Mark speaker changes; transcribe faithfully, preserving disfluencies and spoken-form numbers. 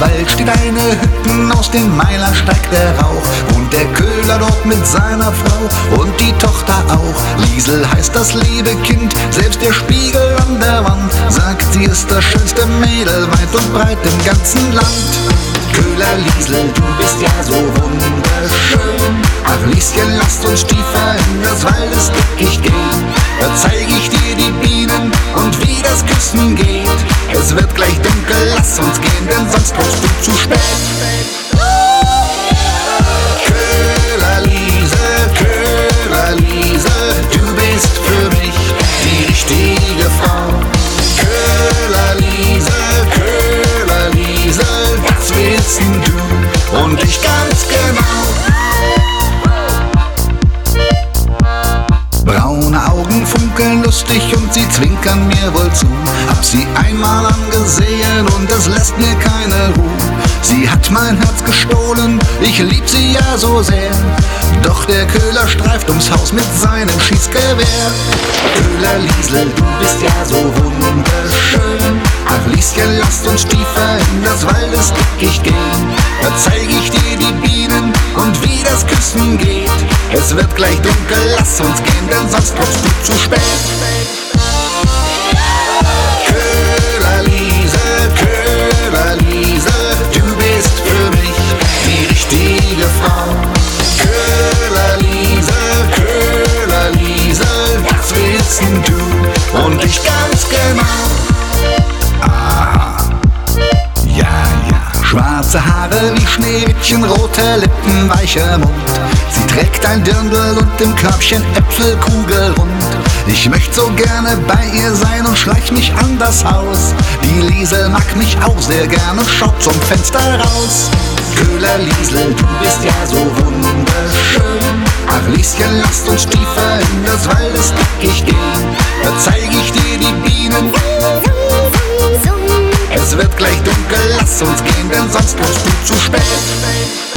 Speaker 1: Wald steht eine Hütten, aus den Meilern steigt der Rauch. Und der Köhler dort mit seiner Frau und die Tochter auch. Liesel heißt das liebe Kind, selbst der Spiegel an der Wand sagt, sie ist das schönste Mädel weit und breit im ganzen Land. Köhler Liesel, du bist ja so wunderschön. Ach Lieschen, lasst uns tiefer in das Waldesdickicht gehen. Da zeig ich dir die Bienen und wie das Küssen geht. Es wird gleich dunkel, lass uns gehen, denn sonst kommst du zu spät. Köhler Liesel, Köhler Liesel, du bist für mich die richtige Frau. Köhler Liesel, Köhler Liesel, das wissen du und ich ganz genau. Braune Augen funkeln lustig und sie zwinkern mir wohl zu. Hab sie einmal angesehen und es lässt mir keine Ruhe. Sie hat mein Herz gestohlen, ich lieb sie ja so sehr. Doch der Köhler streift ums Haus mit seinem Schießgewehr. Köhler Liesel, du bist ja so wunderschön. Ach Lieschen, lasst uns tiefer in das Waldesdickicht gehen. Da zeig ich dir die Bienen und wie das Küssen geht. Es wird gleich dunkel, lass uns gehen, denn sonst kommst du zu spät. Köhler Liesel, Köhler Liesel, du bist für mich die richtige Frau. Köhler Liesel, Köhler Liesel, das wissen du und ich ganz genau. Aha, ja, ja. Schwarze Haare wie Schneewittchen, rote Lippen, weicher Mund. Sie trägt ein Dirndl und im Körbchen Äpfelkugel rund. Ich möcht so gerne bei ihr sein und schleich mich an das Haus. Die Liesel mag mich auch sehr gern und schaut zum Fenster raus. Köhler Liesel, du bist ja so wunderschön. Ach Lieschen, lasst uns tiefer in das Waldesdickicht gehen. Da zeig ich dir die Bienen. Es wird gleich dunkel, lass uns gehen, denn sonst kommst du zu spät.